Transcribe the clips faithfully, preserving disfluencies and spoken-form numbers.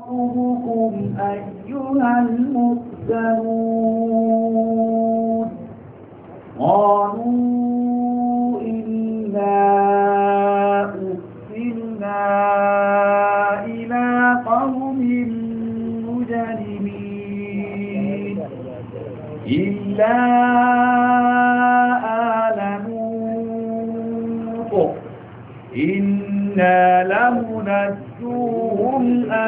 خطبكم أيها المرسلون قالوا إنا أرسلنا إلى قوم مجرمين إلا آل لوط إنا لمنجوهم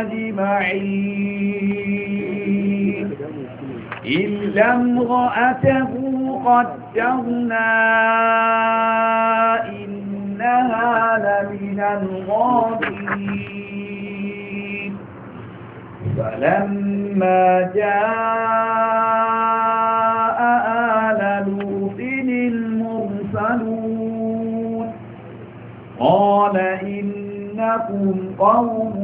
أجمعين إلا امرأته قدرنا إنها لمن الغابرين فلما جاء آل لوط المرسلون قال إنكم قوم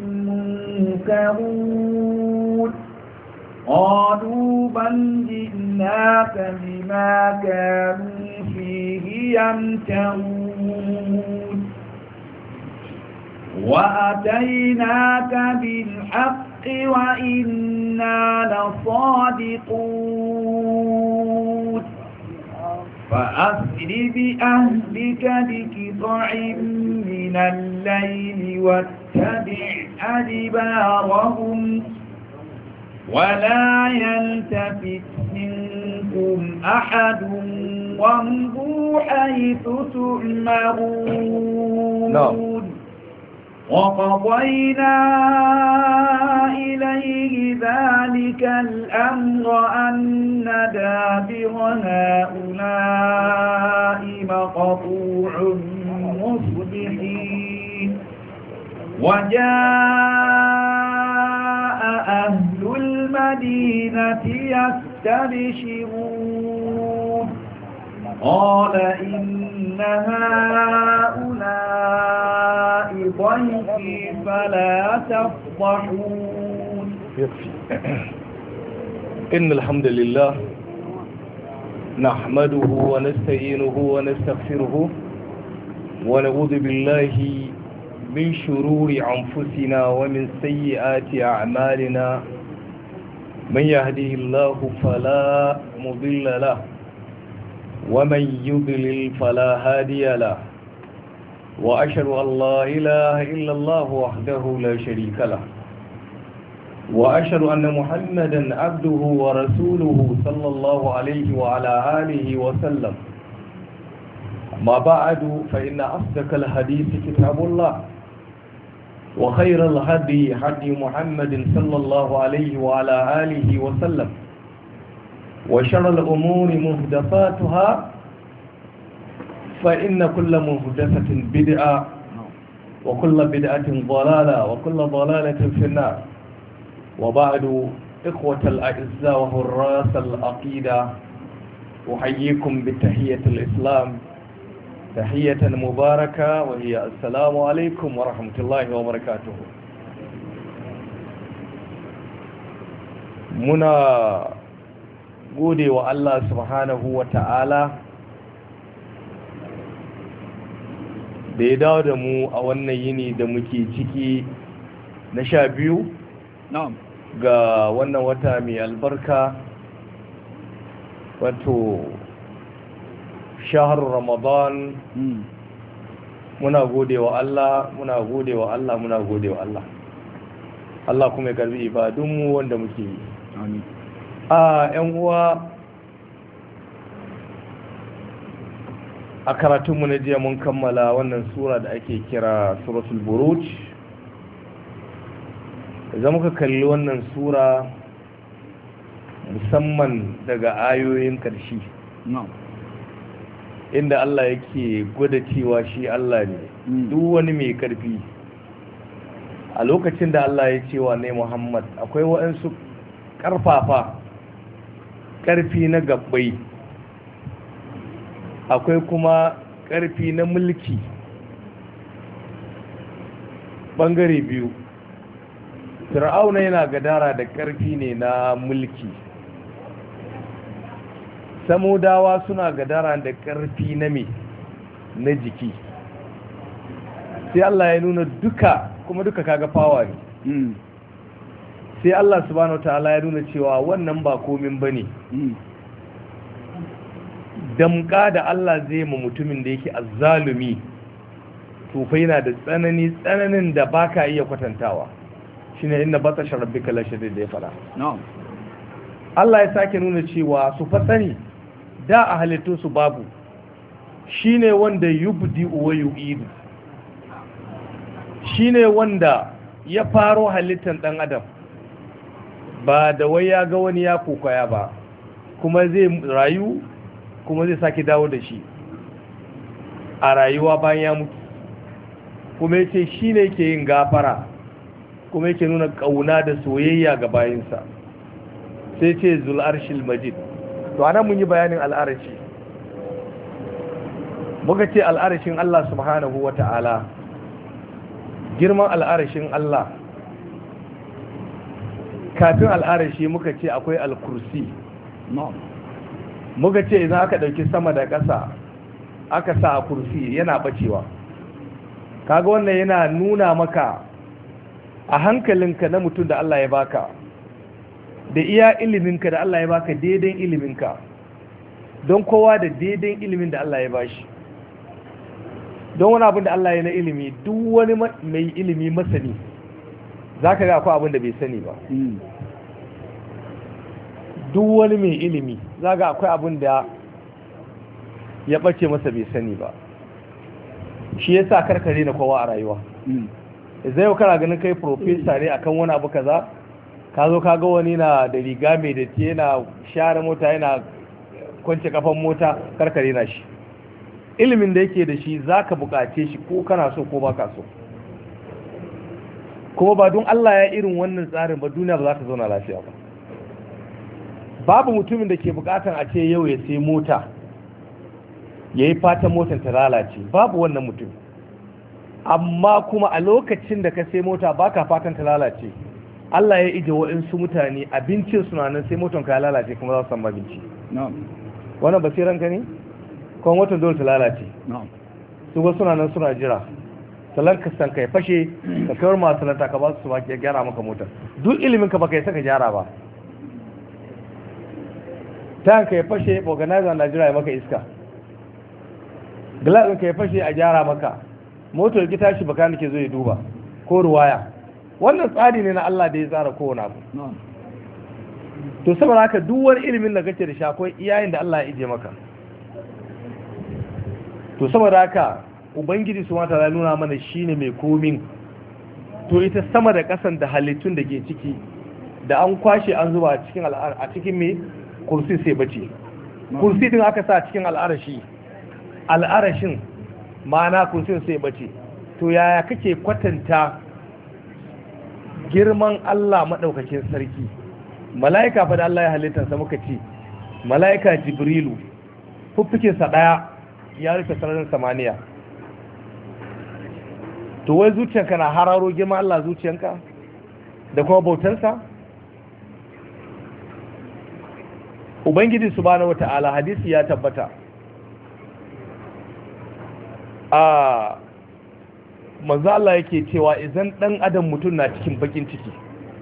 منكرون قالوا بل جئناك بما كانوا فيه يمترون وأتيناك بالحق وإنا لصادقون فأسر بأهلك بقطع من الليل واتبع أدبارهم ولا يلتفت منكم أحد وامضوا حيث تؤمرون وقضينا إليه ذلك الأمر أن دابر هؤلاء مقطوع مصبحين وجاء أهل المدينة يستبشرون قال إن هؤلاء ضيفي فلا تفضحون. إن الحمد لله نحمده ونستعينه ونستغفره ونعوذ بالله من شرور أنفسنا ومن سيئات أعمالنا من يهده الله فلا مضل له ومن يضلل فلا هادي له وأشهد أن لا إله إلا الله وحده لا شريك له وأشهد أن محمدا عبده ورسوله صلى الله عليه وعلى آله وسلم. ما بعد فإن أصدق الحديث كتاب الله وخير الهدي هدي محمد صلى الله عليه وعلى آله وسلم وشر الأمور محدثاتها فإن كل محدثة بدعة وكل بدعة ضلالة وكل ضلالة في النار. وبعد إخوة الأعزاء وحراس العقيدة أحييكم بتحية الإسلام تحية مباركة وهي السلام عليكم ورحمة الله وبركاته. منا gode wa Allah subhanahu wa ta'ala da ya dawo da mu a wannan yini da muke ciki na sha biyu ga wannan wata mai albarka wato shahar ramadan. muna gode wa Allah muna gode wa Allah muna gode wa Allah Allah kuma ya karbi ibadunmu wanda muke yi. Amin. a yan uwa a karatunmu na jiya mun kammala wannan sura da ake kira suratul buruj. idan muka kalli wannan sura musamman daga ayoyin ƙarshe inda Allah yake gwada cewa shi Allah ne duk wani mai ƙarfi, a lokacin da Allah ya cewa ne Muhammad akwai waɗansu ƙarfafa ƙarfi na gabbai, akwai kuma ƙarfi na mulki ɓangare biyu. Fir'auna yana gadara da ƙarfi ne na mulki, samudawa suna gadara da ƙarfi na me na jiki. sai Allah ya nuna duka kuma duka kaga fawa ne sai Allah subhanahu wataala ya nuna cewa wannan ba komin bane damka da Allah zai ma mutumin da yake azzalumi to fa yana da tsanani tsananin da baka iya kwatantawa shine inna batasha rabbika la shadid da ya fara na'am Allah ya sake nuna cewa su fa sani da a halittu su babu shine wanda yubdi wa yu'idu shine wanda ya faro halittar dan adam ba da wai ya ga wani ya kokaya ba kuma zai rayu kuma zai sake dawo da shi a rayuwa bayan ya mutu kuma yace shine yake yin gafara kuma yake nuna kauna da soyayya ga bayinsa sai ce zul arshil majid to anan mun yi bayanin al'arshi muka ce al'arshin Allah subhanahu wata'ala girman al'arshin Allah kafin al'arshi muka ce akwai al-kursi muka ce idan aka dauki sama da ƙasa aka sa a kursi yana bacewa kaga wannan yana nuna maka a hankalinka na mutum da Allah ya baka da iya iliminka da Allah ya baka daidai iliminka don kowa da daidai ilimin da Allah ya bashi don wani abin da Allah ya na ilimi duk wani mai ilimi masani za ka ga akwai abin da bai sani ba duk wani mai ilimi za ga akwai abin da ya ɓace masa bai sani ba shi ya sa karkare na kowa a rayuwa zai yau kana ganin kai profesa ne akan wani abu kaza ka zo ka ga wani na da riga mai da ke yana share mota yana kwance kafan mota karkare na shi ilimin da yake da shi za ka bukace shi ko kana so ko ba ka so kuma ba don Allah ya irin wannan tsarin ba duniya ba za ta zauna lafiya ba babu mutumin da ke bukatan a ce yau ya sai mota ya yi fatan motar ta lalace babu wannan mutum amma kuma a lokacin da ka sai mota baka fatan ta lalace Allah ya ije waɗansu mutane abincin suna nan sai motar ka lalace kuma za su samu abinci wannan basiran ka ne kuma motar dole ta lalace su ba suna nan suna jira salar ka san kai fashe ka kawar masu lanta ka ba su baki ya gyara maka motar duk ilimin ka baka yi saka gyara ba ta ka ya fashe organizer na jira ya maka iska glasin ka ya fashe a gyara maka motar ki tashi baka nake zo ya duba ko ruwaya wannan tsari ne na Allah da ya tsara kowane abu to saboda haka duk wani ilimin da kake da shi akwai iyayen da Allah ya ije maka to saboda haka ubangiji su mata ya nuna mana shine mai komin to ita sama da kasan da halittun da ke ciki da an kwashe an zuba a cikin a cikin me kursi sai bace kursi din aka sa cikin al'arashi al'arashin ma'ana kursin sai bace to yaya kake kwatanta girman Allah madaukakin sarki mala'ika fa da Allah ya halitta sa muka ce mala'ika jibrilu fuffukin sa daya ya rufe sararin samaniya to wai zuciyanka na hararo girman Allah zuciyanka da kuma bautansa ubangiji subhanahu wata'ala hadisi ya tabbata a manzo Allah yake cewa idan dan adam mutum na cikin bakin ciki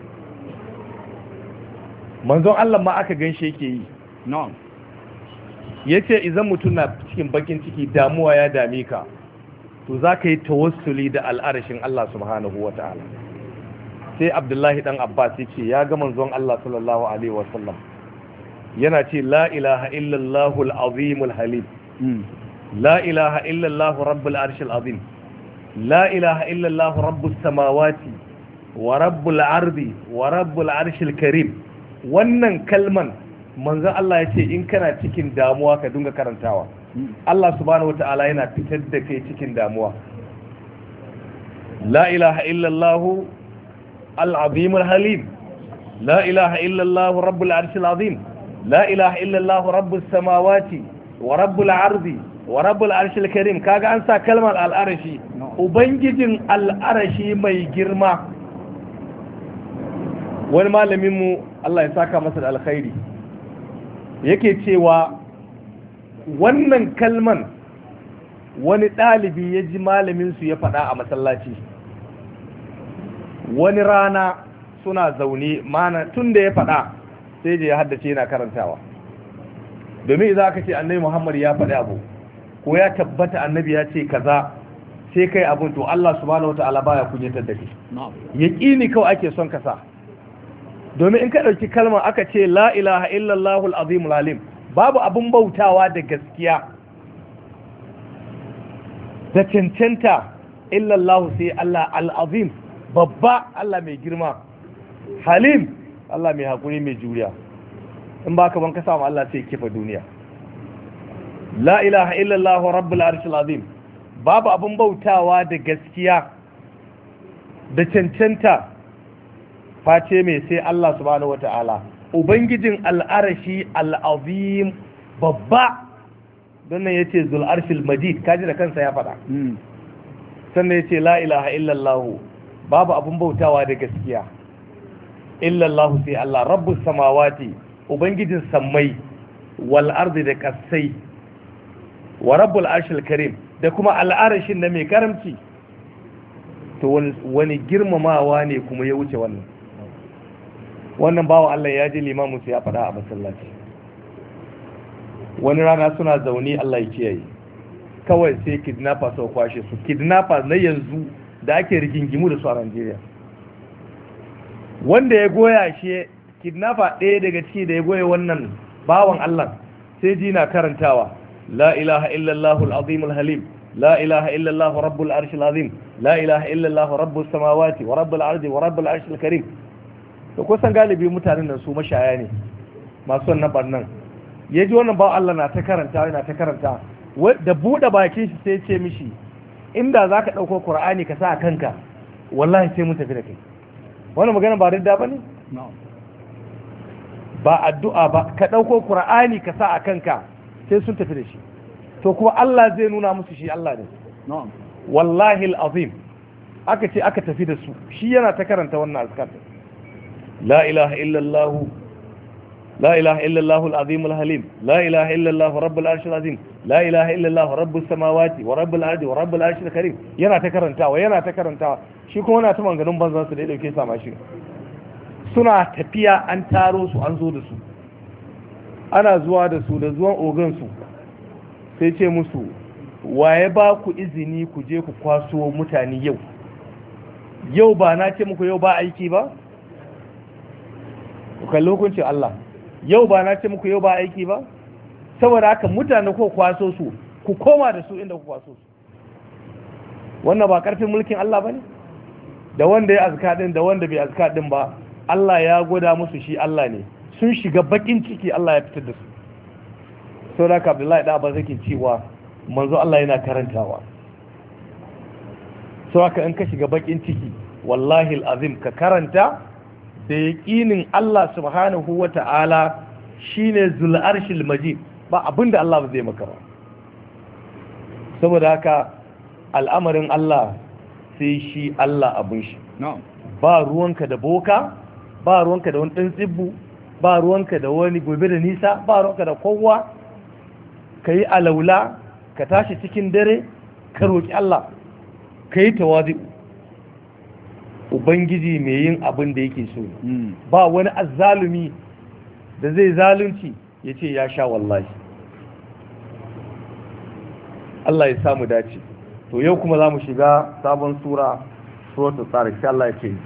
manzon Allah ma aka ganshi yake yi na'am yace idan mutum na cikin bakin ciki damuwa ya dame ka to zaka yi tawassuli da al'arshin Allah subhanahu wata'ala sai Abdullahi dan Abbas yake ya ga manzon Allah sallallahu alaihi wasallam yana ce la ilaha illallahu al-azim al-halim la ilaha illallahu rabbul arshil azim la ilaha illallahu rabbus samawati wa rabbul ardi wa rabbul arshil karim wannan kalman manzon Allah ya ce in kana cikin damuwa ka dinga karantawa Allah subhanahu wataala yana fitar da kai cikin damuwa la ilaha illallahu al-azim al-halim la ilaha illallahu rabbul arshil azim la ilaha illallahu rabbus samawati wa rabbul ardi wa rabbul arshil karim kaga an sa kalmar al'arashi ubangijin al'arashi mai girma wani malamin mu Allah ya saka masa da alkhairi yake cewa wannan kalman wani ɗalibi ya ji malamin su ya faɗa a masallaci wani rana suna zaune mana tun da ya faɗa sai je ya haddace yana karantawa. Domin idan aka ce annabi Muhammad ya faɗi abu ko ya tabbata annabi ya ce kaza sai kai abun, to Allah subhanahu wataala baya kunyatar da kai. Yaqini kawai ake son ka sa. Domin in ka ɗauki kalmar aka ce la ilaha illallahul azimul alim, babu abun bautawa da gaskiya da cancanta illallahu sai Allah al-azim, babba, Allah mai girma, halim, Allah mai haƙuri mai juriya. In ba ka ban ka samu Allah sai kifa duniya. La ilaha illallah rabbul arshil azim, babu abun bautawa da gaskiya da cancanta face mai sai Allah subhanahu wata'ala, ubangijin al'arashi al'azim, babba. Don nan yace zul arshil majid, kaji da kansa ya faɗa. Sannan yace la ilaha illallah, babu abun bautawa da gaskiya illallah sai Allah, rabbus samawati, ubangijin sammai, wal ardi da kasai, wa rabbul arshil karim, da kuma al'arashin da mai karamci. To wani girmamawa ne kuma ya wuce wannan. Wannan bawa Allah ya ji limamin su ya faɗa a masallaci. Wani rana suna zaune, Allah ya kiyaye, kawai sai kidnappers su kwashe su, kidnappers na yanzu da ake rigingimu da su a Najeriya. Wanda ya goya shi, kidnapper ɗaya daga ciki da ya goya wannan bawan Allah, sai ji na karantawa la ilaha illallah al-azim al-halim, la ilaha illallah rabbul arshil azim, la ilaha illallah rabbus samawati wa rabbul ardi wa rabbul arshil karim. To kusan galibi mutanen nan su mashaya ne masu wannan barnan. Ya ji wannan bawan Allah na ta karanta yana ta karanta, da buɗe bakin shi sai ce mishi, inda za ka ɗauko Kur'ani ka sa a kanka, wallahi sai mun tafi da kai. Wannan magana ba ridda ba ne? Ba addu'a ba, ka ɗauko Kur'ani ka sa a kanka sai sun tafi da shi. To kuma Allah zai nuna musu shi Allah ne. Wallahi al'azim, aka ce aka tafi da su, shi yana ta karanta wannan azkar. La ilaha illallah, la ilaha illallah al-azim al-halim, la ilaha illallah rabbul arshil azim, la ilaha illallah rabbus samawati wa rabbul ardi wa rabbul arshil karim. Yana ta karantawa, yana ta karantawa, shi kuma yana ta manganun banzan su da ya dauke sama shi. Suna tafiya, an taro su, an zo da su, ana zuwa da su, da zuwan ogan su sai ce musu, waye ba ku izini ku je ku kwaso mutane yau? Yau ba na ce muku yau ba aiki ba? Ku kalli hukuncin Allah. Yau ba na ce muku yau ba aiki ba? Saboda haka mutane ko kwaso su, ku koma da su inda ku kwaso su. Wannan ba karfin mulkin Allah ba ne? Da wanda ya azka din da wanda bai azka din ba, Allah ya gwada musu shi Allah ne. Sun shiga bakin ciki, Allah ya fitar da su. Saboda haka Abdullahi da Abba zake cewa manzo Allah yana karantawa. Saboda haka in ka shiga bakin ciki, wallahi alazim ka karanta da yaƙinin Allah subhanahu wa ta'ala shi ne zul'arshil majid, ba abinda Allah ba zai maka ba. Saboda haka al'amarin Allah sai shi Allah abin shi. Ba ruwanka da boka, ba ruwanka da wani ɗan tsibbu, ba ruwanka da wani gobe da nisa, ba ruwanka da kowa. Ka yi alaula, ka tashi cikin dare, ka roƙi Allah, ka yi tawazi. Ubangiji mai yin abin da yake so, ba wani azzalumi da zai zalunci ya ce ya sha wallahi. Allah ya samu dace. To yau kuma za mu shiga sabon sura, suratul Tariq, sai Allah ya ce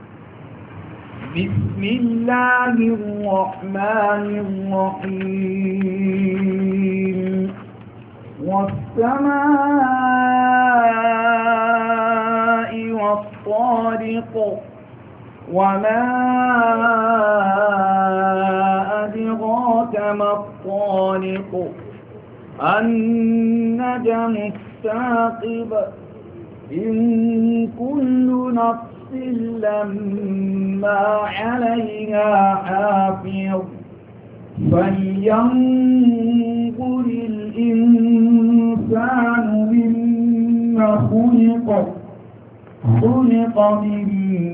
Bismillahir Rahmanir Rahim. والسماء والطارق وما أدراك ما الطارق النجم الثاقب إن كل نفس لما عليها حافظ فلينظر الإنسان مما خلق خلق من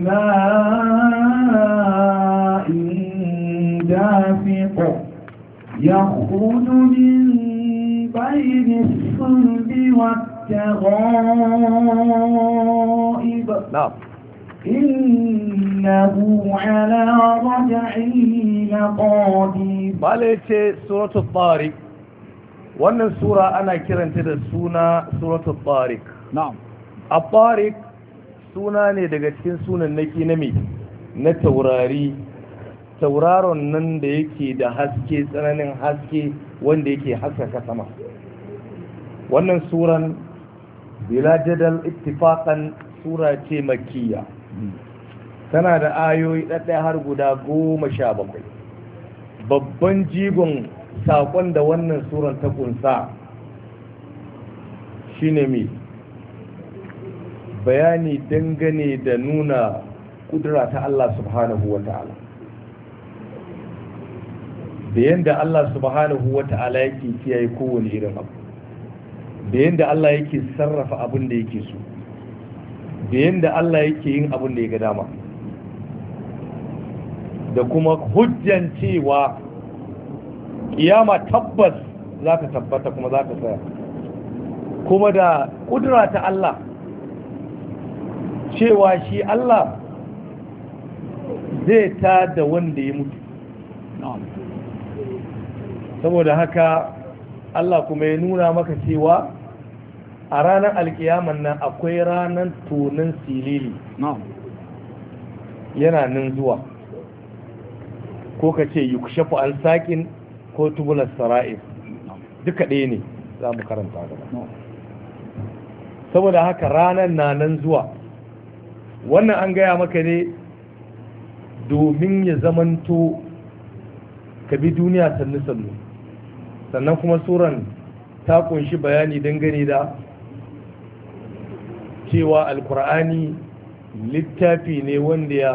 ماء دافق يخرج من بين الصلب والترائب إنه إنه على رجعه لقادر. بالتي سورة الطارق wannan sura ana kiranta da suna suratul tariq. na'am at-tariq suna ne daga cikin sunannaki na me na taurari, tauraron nan da yake da haske, tsananin haske wanda yake haskaka sama. wannan suran bila jadal ittifaqan sura ce makkiya, tana da ayoyi ɗaɗɗaya har guda goma sha bakwai. babban jigon saƙon da wannan suran ta kunsa shine mai bayani dangane da nuna kudura ta Allah subhanahu wa ta'ala, da yadda Allah subhanahu wa ta'ala yake kiyaye kowane irin abu, da yadda Allah yake sarrafa abin da yake so, da yadda Allah yake yin abin da ya ga dama, da kuma hujjan cewa kiyama tabbas za ta tabbata kuma za ta tsaya, kuma da kudura ta Allah cewa shi Allah zai ta da wanda ya mutu. saboda haka Allah kuma ya nuna maka cewa a ranar alkiyaman nan akwai ranar tonin silili yana nan zuwa, ko ka ce yukshafu an saƙin ko tubular sara'ir, duka ɗaya ne za mu karanta gaba. saboda haka ranar na nan zuwa, wannan an gaya maka ne domin ya zamanto ka bi duniya sannu-sannu. sannan kuma suran ta kunshi bayani dangane da cewa alkur'ani littafi ne wanda ya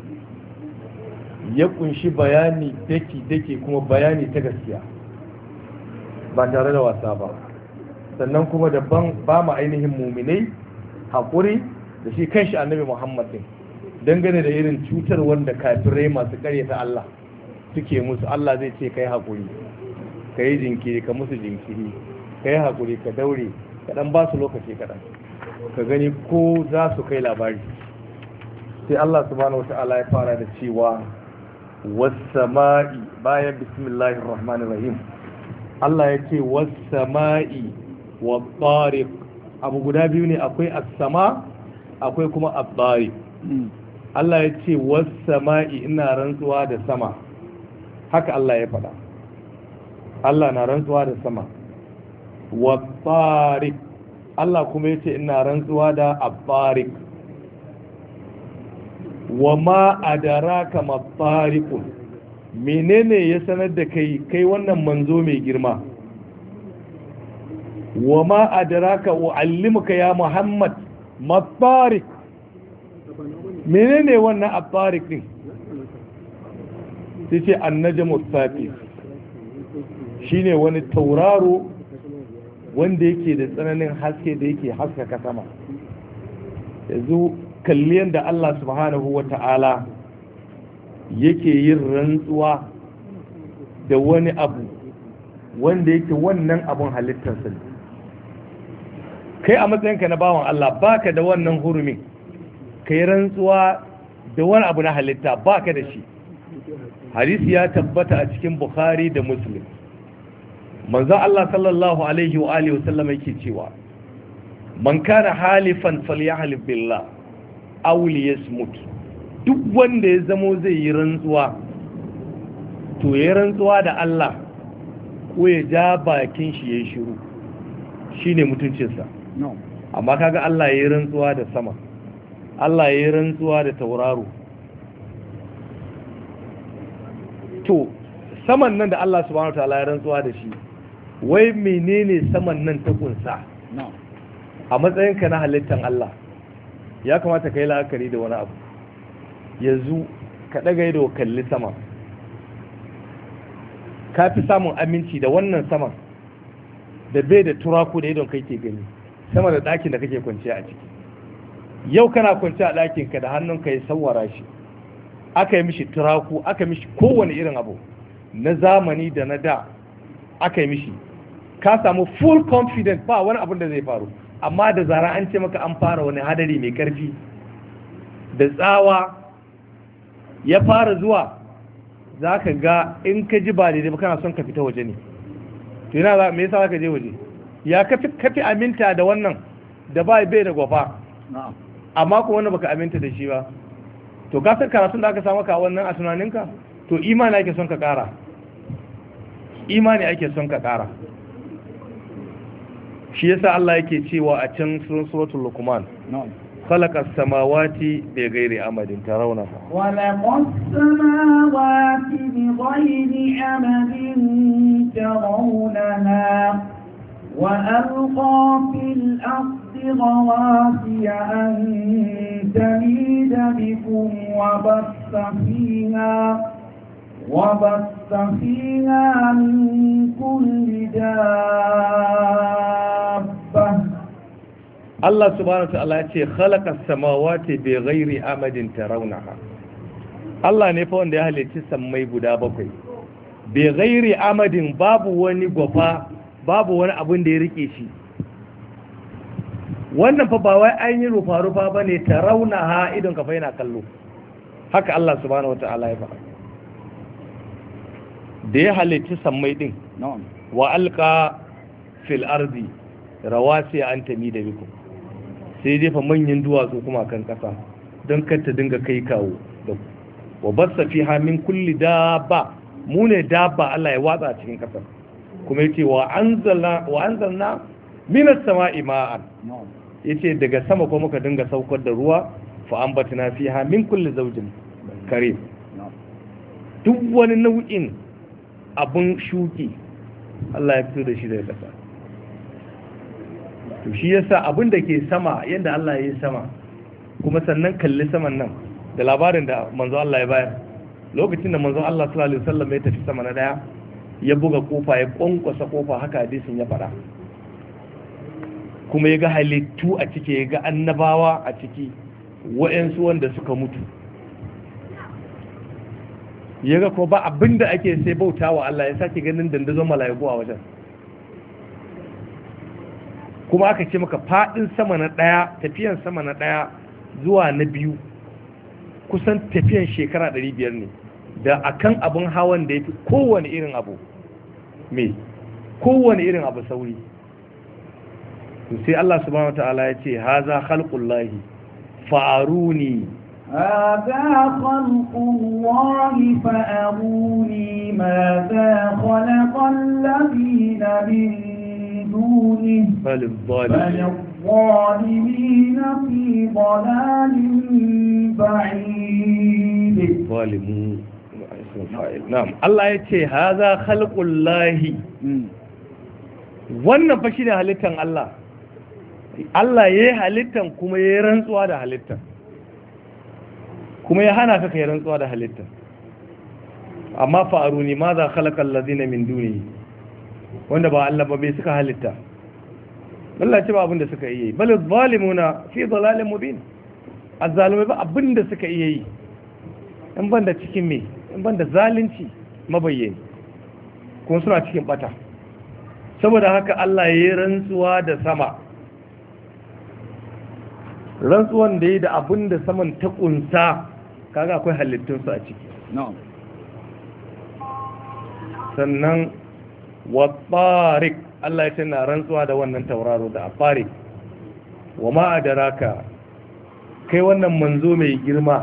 ya kunshi bayani daki-daki kuma bayani ta gaskiya ba tare da wasa ba. sannan kuma da ba mu ainihin muminai haƙuri da shi kanshi annabi Muhammad din dangane da irin cutar wanda kafirai masu karyata Allah suke musu. Allah zai ce kai haƙuri, ka yi jinkiri, ka musu jinkiri, ka yi haƙuri, ka daure, ka ɗan ba su lokaci kaɗan, ka gani ko za su kai labari. sai Allah subhanahu wata'ala ya fara da cewa wassama'i, bayan bismillahir rahmanir rahim Allah ya ce wassama'i wa tariq. abu guda biyu ne, akwai as-sama akwai kuma at-tariq. Allah ya ce wassama'i, ina rantsuwa da sama, haka Allah ya faɗa. Allah na rantsuwa da sama. wa tariq, Allah kuma ya ce ina rantsuwa da at-tariq. wa ma adaraka ma tariqun, menene ya sanar da kai kai wannan manzo mai girma? wa ma adaraka uallimuka ya Muhammad ma tariq, menene wannan at-tariq din? sai ce an-najmu as-saqi, shine wani tauraro wanda yake da tsananin haske da yake haskaka sama. yanzu kalli yadda Allah subhanahu wa ta'ala yake yin rantsuwa da wani abu wanda yake wannan abun halittarsa ne. kai a matsayinka na bawan Allah baka da wannan hurumin ka yi rantsuwa da wani abu na halitta, baka da shi. hadisi ya tabbata a cikin Bukhari da Muslim, manzo Allah sallallahu alaihi wa alihi wasallam yake cewa man kana halifan falyahlif billah aw liyasmut, duk wanda ya zamo zai yi rantsuwa to ya rantsuwa da Allah ko ya ja bakin shi yayin shiru, shine mutuncinsa. amma kaga Allah ya yi rantsuwa da sama, Allah ya yi rantsuwa da tauraro. to saman nan da Allah subhanahu wataala ya rantsuwa da shi, wai menene saman nan ta kunsa? a matsayinka na halittan Allah ya kamata ka yi la'akari da wani abu. yanzu ka ɗaga ido kalli sama, ka fi samun aminci da wannan saman da bai da turaku da idon kai ke gani, sama da ɗakin da kake kwanciya a ciki. yau kana kwanciya a ɗakinka da hannunka ya sawwara shi, aka yi mishi turaku, aka mishi kowane irin abu na zamani da na da aka yi mishi, ka samu full confidence ba wani abin da zai faru. amma da zara an ce maka an fara wani hadari mai karfi da tsawa ya fara zuwa za ka ga in ka ji ba daidai ba kana son ka fita waje ne to yana za me yasa za ka je waje ya kafi kafi aminta da wannan da ba bai da gwafa amma ko wannan baka aminta da shi ba to ka san karatun da aka samu ka wannan a tunaninka to imani ake son ka kara imani ake son ka kara shi yasa Allah yake cewa a can suratul luqman خلق السماوات بغير أمد ترونها خلق السماوات بغير أمد ترونها وألقى في الأرض رواسي أن تميد بكم وبث فيها وبث فيها من كل دابة Allah subhanahu wa ta'ala ya ce khalaqa samawati bi ghairi amadin tarawnaha Allah ne fa wanda ya halicci sammai guda bakwai bi ghairi amadin babu wani gwafa babu wani abin da ya rike shi wannan fa ba wai an yi rufa rufa bane tarawnaha idan ka fa yana kallo haka Allah subhanahu wa ta'ala ya faɗa da ya halicci sammai din wa alqa fil ardi rawasi an tamida bikum sai jefa manyan duwatsu kuma kan ƙasa don kar ta dinga kai kawo da wa bassa fiha min kulli dabba mu ne dabba Allah ya watsa cikin ƙasar kuma yace wa anzalna wa anzalna minas sama'i ma'an yace daga sama kuma muka dinga saukar da ruwa fa ambatna fiha min kulli zawjin karim duk wani nau'in abun shuki Allah ya fito da shi daga ƙasa to shi yasa abin da ke sama yadda Allah ya yi sama kuma sannan kalli saman nan da labarin da manzo Allah ya bayar lokacin da manzo Allah sallallahu alaihi wasallam ya tafi sama na daya ya buga kofa ya kwankwasa kofa haka hadisin ya fara kuma ya ga halittu a ciki ya ga annabawa a ciki wa'ansu wanda suka mutu ya ga ko ba abinda ake sai bautawa Allah ya sake ganin dandazon mala'iku a wajen kuma aka ce maka fadin sama na daya tafiyan sama na daya zuwa na biyu kusan tafiyan shekara ɗari biyar ne da akan abun hawan da yafi kowane irin abu me kowane irin abu sauri to sai Allah subhanahu wataala ya ce haza khalqullahi fa'aruni هذا خلق الله فأروني ماذا خلق الذين من دونه بل الظالمين في ضلال بعيد ظالمون نعم الله yace haza khalqullahi wannan fa shine halittan Allah Allah yayi halittan kuma yayi rantsuwa da halittan kuma ya hana ka kai rantsuwa da halittan amma fa'aruni ma za khalaqa allazina min dunihi wanda ba Allah ba bai suka halitta Allah ce ba abinda suka iya yi bal zalimuna fi dhalalin mubin azzalimai ba abinda suka iya yi in banda cikin me in banda zalunci mabayyani kuma suna cikin bata saboda haka Allah ya yi rantsuwa da sama rantsuwan da yi da abinda saman ta kunsa kaga akwai halittunsu a ciki na'am sannan wa tariq Allah ya tana rantsuwa da wannan tauraro da afari wa ma adraka kai wannan manzo mai girma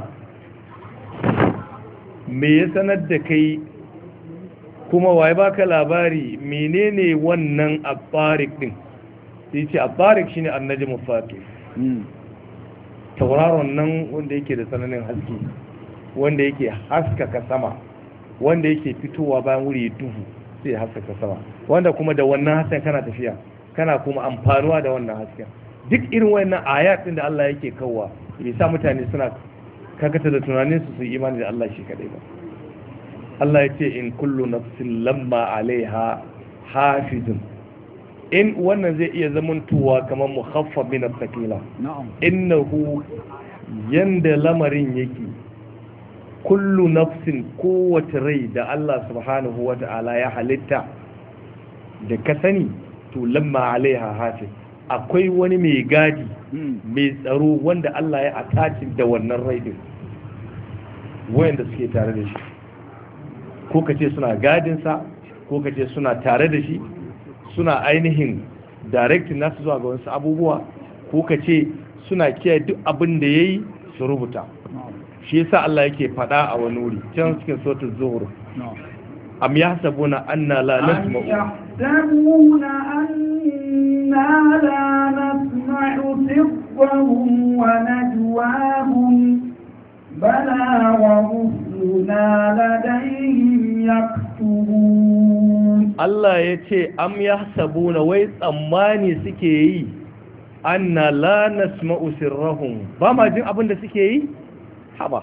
me ya sanar da kai kuma waye baka labari menene wannan afariq din sai ce afariq shine annajmu faqih tauraron nan wanda yake da sananin haske wanda yake haskaka sama wanda yake fitowa bayan wuri duhu sai haskaka sama wanda kuma da wannan hasken kana tafiya kana kuma amfanuwa da wannan hasken duk irin wannan ayat din da Allah yake kawwa bai sa mutane suna kakata da tunanin su su imani da Allah shi kadai ba Allah ya ce in kullu nafsin lamma alaiha hafizun in wannan zai iya zamantowa kamar mukhaffaf min as-sakila innahu yanda lamarin yake kullu nafsin kowace rai da Allah subhanahu wata'ala ya halitta da ka sani to lamma alaiha hafiz akwai wani mai gadi mai tsaro wanda Allah ya attach da wannan rai din wayanda suke tare da shi, ko kace suna gadinsa, ko kace suna tare da shi, suna ainihin directing nasu zuwa ga wasu abubuwa, ko kace suna kiyaye duk abin da yayi su rubuta. Shi yasa Allah yake fada a wani wuri can cikin suratul zuhur, am yahsabuna anna la nasma'u yahsabuna anna la nasma'u sirrahum wa najwahum bala wa rusuluna ladayhim yaktubun. Allah yace am yahsabuna wai tsammani suke yi anna la nasma'u sirrahum, ba ma jin abin da suke yi, haba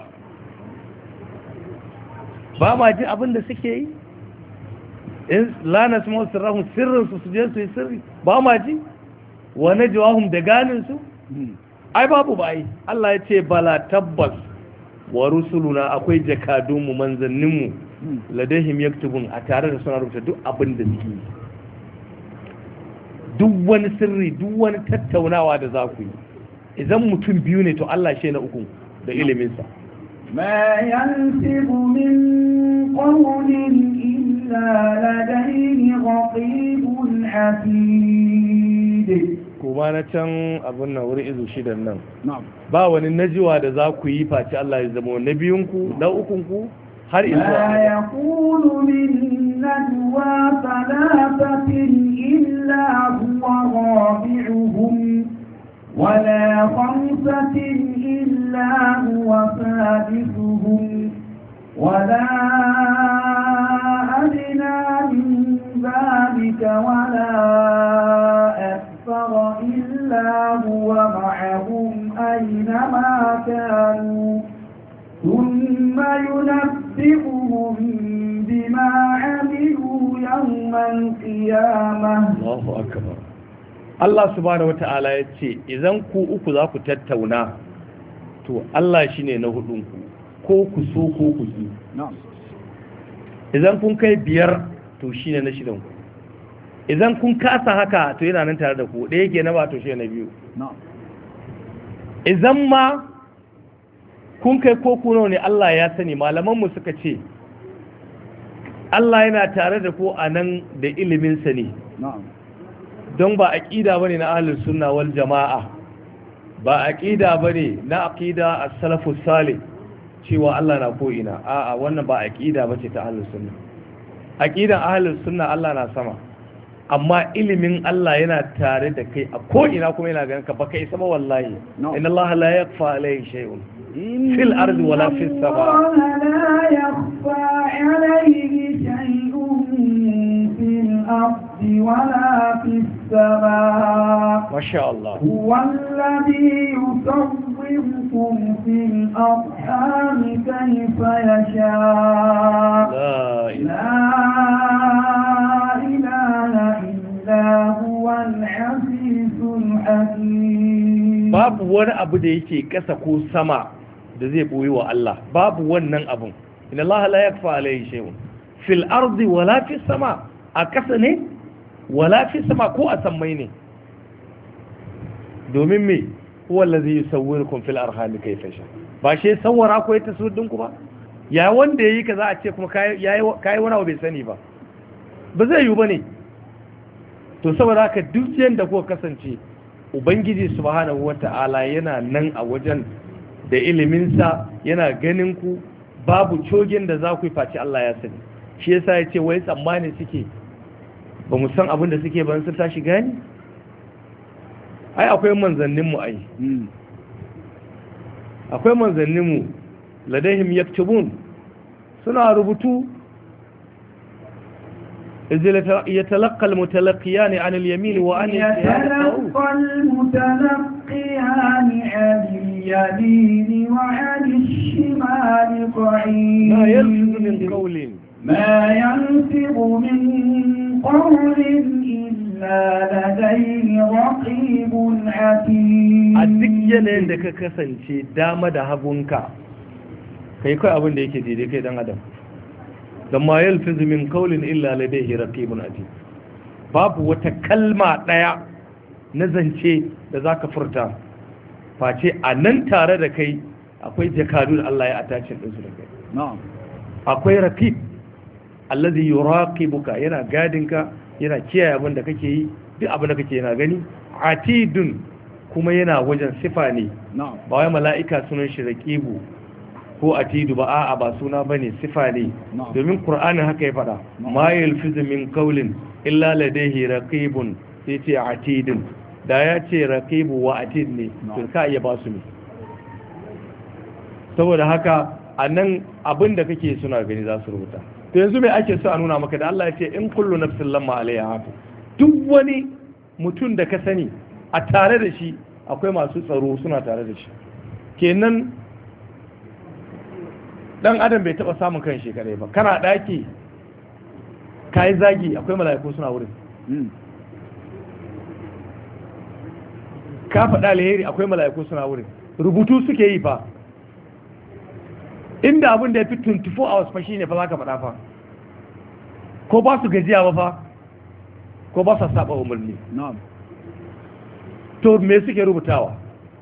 ba ma jin abin da suke yi, in la nasma'u sirrahum, sirrin su su je su yi sirri ba ma ji, wa najwahum da ganin su ai babu ba ai. Allah ya ce bala tabbas wa rusuluna akwai jakadun mu manzannin mu ladahim yaktubun a tare da suna rubuta duk abin da suke yi, duk wani sirri, duk wani tattaunawa da za ku yi. Idan mutum biyu ne to Allah shi na uku da iliminsa. ma yansibu min qawlin illa ladayhi raqibun atid. Kuma na can abin nan wuri izu shidan nan ba wani najiwa da za ku yi face Allah ya zama na biyunku na ukunku har izuwa. ma yaqulu min najwa thalathatin illa huwa rabi'uhum ولا خمسة إلا هو سادسهم ولا أدنى من ذلك ولا أكثر إلا هو معهم أينما كانوا ثم ينبئهم بما عملوا يوم القيامة. الله أكبر. Allah subhanahu wata'ala ya ce idan ku uku za ku tattauna to Allah shine na hudunku, ko ku so ko ku ki. Idan kun kai biyar to shine na shidanku, idan kun kasa haka to yana nan tare da ku, ɗaya ke na ba to shine na biyu. Idan ma kun kai ko kuno ne Allah ya sani, malamanmu suka ce Allah yana tare da ku a nan da iliminsa ne. Don ba aqida bane na ahlus sunna wal jamaa, ba aqida bane na aqida as-salafus salih cewa Allah na ko ina. A'a, wannan ba aqida bace ta ahlus sunna. Aqidan ahlus sunna Allah na sama, amma ilimin Allah yana tare da kai a ko ina kuma yana ganin ka, baka isa ba wallahi. Inna Allah la yakhfa alayhi shay'un fil ardi wala fis sama. la yakhfa alayhi shay'un fil ardi wala fis السماء. ما شاء الله. هو الذي يصوركم في الأرحام كيف يشاء. لا إله إلا هو العزيز الحكيم. babu wani abu da yake kasa ko sama da zai boye wa Allah, babu wannan abun. inna Allah la yakfa alayhi shay'un fil ardi wala fis sama, a kasa ne wala fi sama ko a sammai ne. Domin me huwa allazi yusawwirukum fil arham kayfa sha, ba shi sawara ko ita sudin ku ba, ya wanda yayi ka za a ce kuma kai yayi kai wani abu bai sani ba, ba zai yi bane. To saboda haka duk yanda ko kasance ubangiji subhanahu wata'ala yana nan a wajen da ilimin sa, yana ganin ku, babu cogin da za ku yi face Allah ya sani. Shi yasa ya ce wai tsammani suke ba mu san abin da suke ban sun tashi gani. Ai akwai manzanninmu, ai akwai manzanninmu ladahim yaktubun, suna rubutu. يتلقى المتلقيان عن اليمين وعن يتلقى المتلقيان عن اليمين وعن الشمال قعيد. ما يلفظ من قول ما ينفق من قول إلا لديه رقيب عتيد. a duk yanayin da ka kasance dama da hagunka kai kai abin da yake daidai kai dan adam. da ma yalfizu min qawlin illa ladayhi raqibun atid, babu wata kalma daya na zance da zaka furta face a nan tare da kai akwai jakadu da Allah ya attachin din su da kai na'am akwai raqib allazi yuraqibuka yana gadinka yana kiyaye abin da kake yi duk abin da kake yana gani atidun kuma yana wajen sifa ne ba wai mala'ika sunan shi raqibu ko atidu ba a'a ba suna bane sifa ne domin qur'ani haka ya fada ma yalfizu min qawlin illa ladayhi raqibun sai ce atidun da ya ce raqibu wa atid ne to ka iya ba su ne saboda haka anan abin da kake suna gani za su rubuta to yanzu mai ake so a nuna maka da Allah ya ce in kullu nafsin lamma alaiha hafiz duk wani mutum da ka sani a tare da shi akwai masu tsaro suna tare da shi kenan dan adam bai taba samun kan shi kadai ba kana daki kai zagi akwai mala'iku suna wurin ka faɗa alheri akwai mala'iku suna wurin rubutu suke yi fa inda abin da ya fi twenty-four hours fa shine fa za ka faɗa fa ko ba su gajiya ba fa ko ba su saba umarni to me suke rubutawa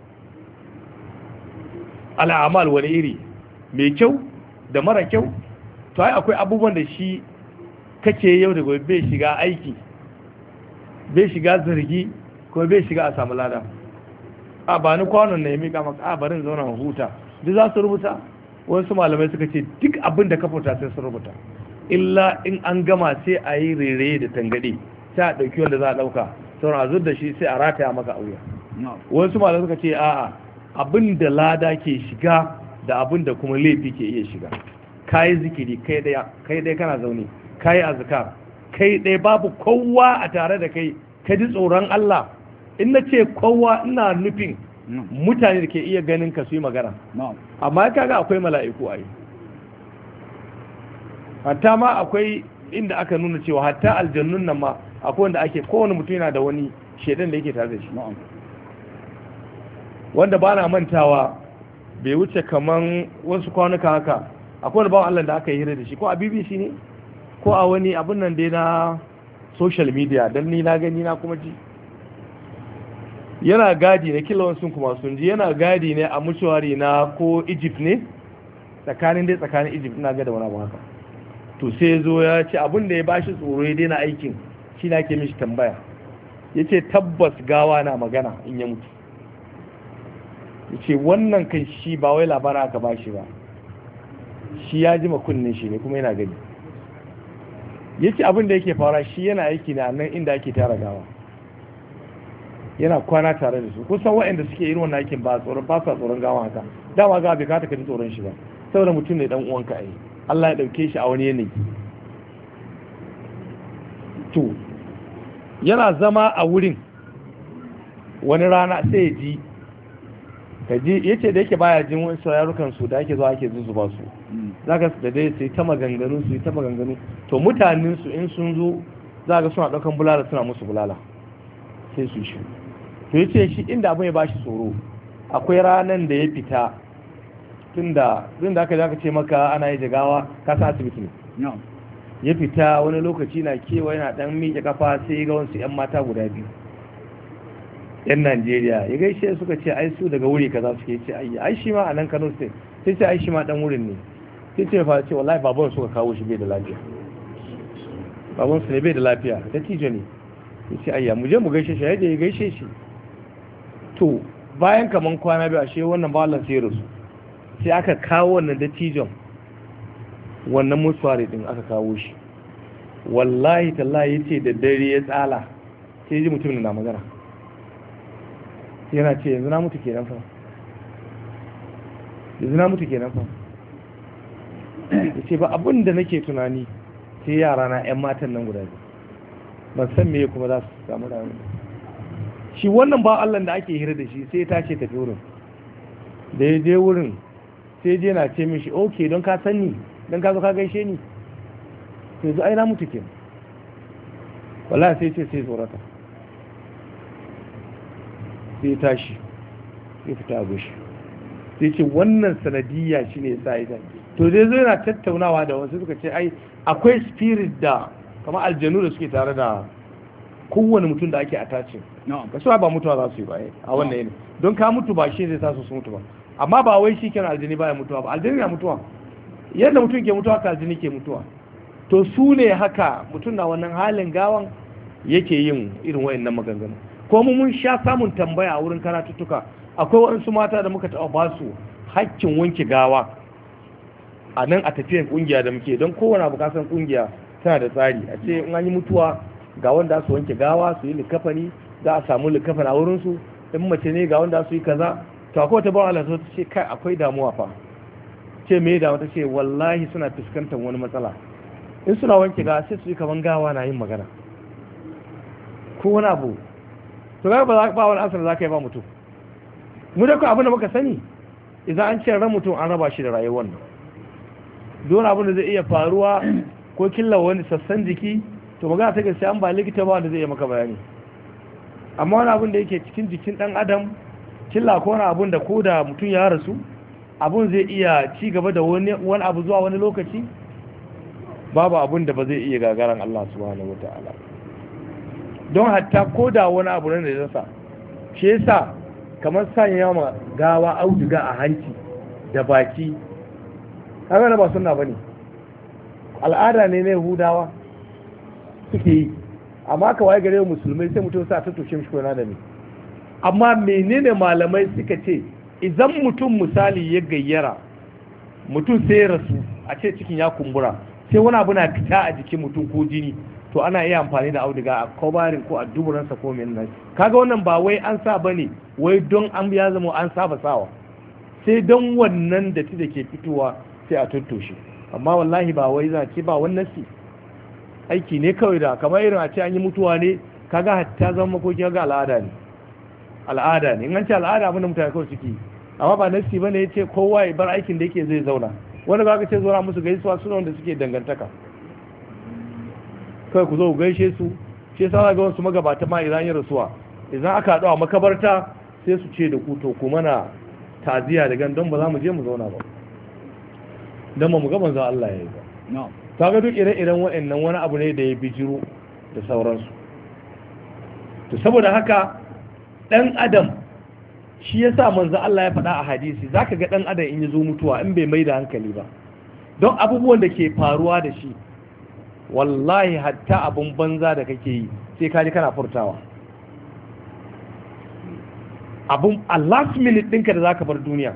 al'amal wani iri mai kyau da mara kyau to ai akwai abubuwan da shi kake yau da gobe bai shiga aiki bai shiga zargi ko bai shiga a samu lada a ba ni kwanon na ya mika maka a barin zauna huta duk za su rubuta wasu malamai suka ce duk abin da ka furta sai su rubuta illa in an gama sai a yi rere da tangade sai a ɗauki wanda za a ɗauka sauran a da shi sai a rataya maka auya wasu malamai suka ce a'a abin da lada ke shiga da abin da kuma laifi ke iya shiga kayi zikiri kai daya kai daya kana zaune kayi azkar kai daya babu kowa a tare da kai ka ji tsoron Allah in na ce kowa ina nufin mutane da ke iya ganin ka su yi magana amma kaga akwai mala'iku a yi hatta ma akwai inda aka nuna cewa hatta aljannun nan ma akwai wanda ake kowane mutum yana da wani shedan da yake tare da shi wanda ba na mantawa bai wuce kaman wasu kwanuka haka akwai wani bawan Allah da aka yi hira da shi ko a B B C ne ko a wani abin nan dai na social media don ni na gani na kuma ji yana gadi na kilawan sun kuma sun ji yana gadi ne a mutuwari na ko Egypt ne tsakanin dai tsakanin Egypt ina ga da wani abu haka to sai zo ya ce abin da ya bashi tsoro ya daina aikin shi na ke mishi tambaya ya ce tabbas gawa na magana in ya mutu ya ce wannan kan shi ba wai labara aka bashi ba shi ya ji makunnin shi ne kuma yana gani ya ce abin da yake fara shi yana aiki na nan inda ake tara gawa yana kwana tare da su kusan waɗanda suke irin wannan aikin ba tsoron ba sa tsoron gawa haka dama ga bai kata ka ji tsoron shi ba saboda mutum ne dan uwanka ai Allah ya dauke shi a wani yanayi to yana zama a wurin wani rana sai ya ji ka ji yace da yake baya jin wani sayarukan su da ake zuwa ake zuzuba su zaka da dai sai ta maganganu su ta maganganu to mutanen su in sun zo zaka suna daukan bulala suna musu bulala sai su shi to yace shi inda abin ya bashi tsoro akwai ranan da ya fita tunda tunda aka zaka ce maka ana yi jagawa ka sa asibiti ne ya fita wani lokaci na kewa yana dan miƙe kafa sai ga wasu yan mata guda biyu yan Najeriya ya gaishe suka ce ai su daga wuri kaza suke ce ai ai shi ma a nan Kano State sai ce ai shi ma dan wurin ne sai ce fa ce wallahi baban suka kawo shi bai da lafiya baban su ne bai da lafiya da tijo ne sai ce ayya mu je mu gaishe shi yaje ya gaishe shi to bayan kaman kwana biyu ashe wannan ba Allah sai rusu sai aka kawo wannan da tijon wannan musuwari din aka kawo shi wallahi tallahi yace da dare ya tsala sai ji mutumin na magana yana ce yanzu na mutu kenan fa yanzu na mutu kenan fa yace ba abin da nake tunani sai yara na ƴan matan nan guda biyu ban san me kuma za su samu rayuwa shi wannan ba Allah da ake hira da shi sai ya tace tafi wurin da ya je wurin sai je na ce mishi okay don ka san ni don ka zo ka gaishe ni sai zo ai na mutu kenan wallahi sai ce sai tsorata sai tashi sai fita a goshi sai ce wannan sanadiyya shi ne sa ita to dai zai na tattaunawa da wasu suka ce ai akwai spirit da kamar aljanu da suke tare da kowane mutum da ake attachin ba su ba mutuwa za su yi ba a wannan yanayi don ka mutu ba shi zai sa su su mutu ba amma ba wai shi kenan aljini baya mutuwa ba, aljini na mutuwa yadda mutum ke mutuwa ka aljini ke mutuwa. To su ne haka mutum na wannan halin gawan yake yin irin wayannan maganganu. Ko mu mun sha samun tambaya a wurin karatuttuka, akwai waɗansu mata da muka taɓa ba su hakkin wanke gawa a nan a tafiyan kungiya da muke, don kowane abu kasan kungiya tana da tsari, a ce in an yi mutuwa ga wanda su wanke gawa su yi likafani, za a samu likafani a wurinsu, in mace ne ga wanda su yi kaza. To akwai wata bawa Allah ta ce kai akwai damuwa fa, ce me damuwa? Ta ce wallahi suna fuskantar wani matsala, in suna wanke gawa sai su yi kaman gawa na yin magana ko wani abu. To ga ba ba wani asar za ka yi ba mutum. Mu da ku abin da muka sani, idan an ce ran mutum an raba shi da rayuwar nan, don abin da zai iya faruwa ko killa wani sassan jiki, to magana ta gaskiya an ba likita ba wanda zai iya maka bayani. Amma wani abin da yake cikin jikin dan adam, killa ko wani abin da ko da mutum ya rasu abin zai iya ci gaba da wani wani abu zuwa wani lokaci, babu abin da ba zai iya gagaran Allah subhanahu wataala. Don hatta ko da wani abu ne da ya sa shi yasa kamar sanya ma gawa auduga a hanci da baki, haka na ba sunna bane, al'ada ne na Yahudawa suke yi, amma ka waye gare musulmai sai mutum sa ta toshe mishi kona da ne. Amma menene malamai suka ce, idan mutum misali ya gayyara mutum sai ya rasu, a ce cikin ya kumbura sai wani abu na fita a jikin mutum ko jini, to ana iya amfani da auduga a kobarin ko a duburansa ko mai nan. Kaga wannan ba wai an sa bane wai don an ya zama an saba sawa, sai don wannan datti da ke fitowa sai a tattoshe. Amma wallahi ba wai za ce ba wannan si aiki ne kawai da kamar irin a ce an yi mutuwa ne, kaga hatta zama makoki ga al'ada ne, al'ada ne in an ce al'ada abin da mutane kawai suke, amma ba nasi bane ya ce kowa ya bar aikin da yake zai zauna. Wani ba ka ce zuwa musu gaisuwa suna wanda suke dangantaka, kawai ku zo ku gaishe su. shi yasa ga wasu magabata ma idan yin rasuwa idan aka haɗu a makabarta sai su ce da ku to ku mana taziya da gan don ba za mu je mu zauna ba, don ba mu ga manzo Allah ya yi ba. Ta ga duk ire-iren waɗannan wani abu ne da ya bijiro da sauransu. To saboda haka ɗan adam shi ya sa manzo Allah ya faɗa a hadisi, za ka ga ɗan adam in ya zo mutuwa in bai mai da hankali ba, don abubuwan da ke faruwa da shi wallahi hatta abun banza da kake yi sai kaji kana furtawa. Abun a last minute ɗinka da za ka bar duniya,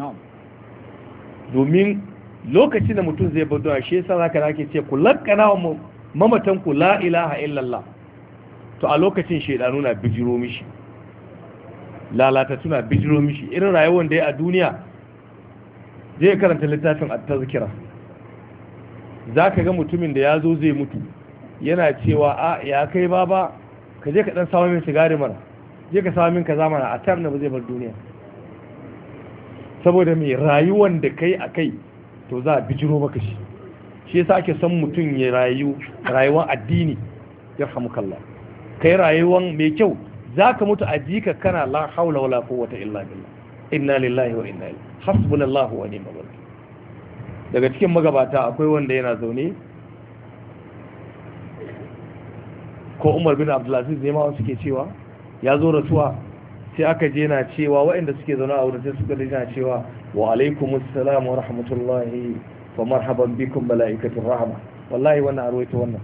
domin lokacin da mutum zai bar duniya shi yasa za ka rake ce ku lakkana wa mamatan ku la ilaha illallah, to a lokacin shaidanu na bijiro mishi, lalata suna bijiro mishi irin rayuwar da ya a duniya. Zai karanta littafin at-tazkira, za ka ga mutumin da ya zo zai mutu yana cewa a ya kai baba ka je ka dan samu min sigari mana, je ka samu min kaza mana, a tar na ba zai bar duniya. Saboda mai rayuwar da kai a kai to za a bijiro maka shi. Shi yasa ake son mutum ya rayu rayuwar addini, ya hamukalla kai rayuwar mai kyau. za ka mutu a jika kana la haula wala quwwata illa billah, inna lillahi wa inna ilaihi hasbunallahu wa ni'mal wakeel. Daga cikin magabata akwai wanda yana zaune, ko Umar bin Abdulaziz ne ma suke cewa ya zo rasuwa, sai aka je na cewa waɗanda suke zaune a wurin sai suka je na cewa wa alaikumus salam wa rahmatullahi wa marhaban bikum malaikatur rahma. Wallahi wannan arwaito wannan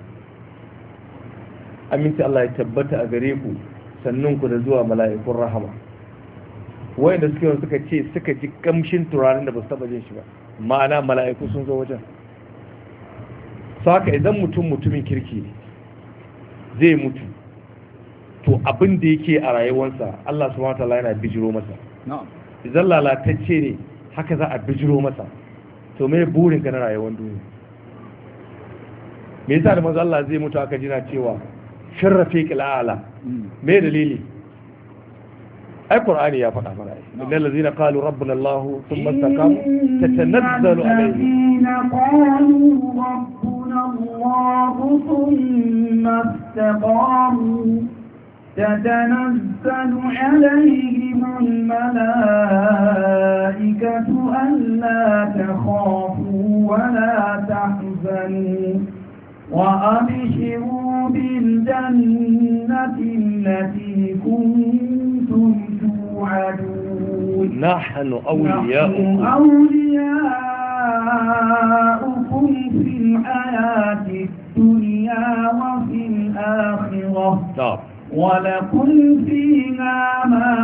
aminci Allah ya tabbata a gare ku, sannun ku da zuwa mala'ikun rahama. Wayanda suke suka ce suka ji kamshin turarin da ba su taba jin shi ba, ma'ana mala'iku sun zo wajen. Saka idan mutum mutumin kirki zai mutu, to abin da yake a rayuwarsa Allah subhanahu wataala yana bijiro masa. Idan lalatacce ne haka za a bijiro masa. To me burin ka na rayuwar duniya? Me yasa da manzo Allah zai mutu aka jina cewa sharrafiqil a'la? Me dalili? ai Qur'ani ya faɗa mana, innal ladzina qalu rabbuna Allah thumma istaqamu tatanazzalu alaihim qalu rabbuna Allah thumma istaqamu tatanazzalu alaihim almalaikatu alla takhafu wa la tahzanu وأبشروا بالجنة التي كنتم توعدون nahnu awliya'ukum awliya'ukum fil hayati dunya wa fil akhirah ولكم فيها ما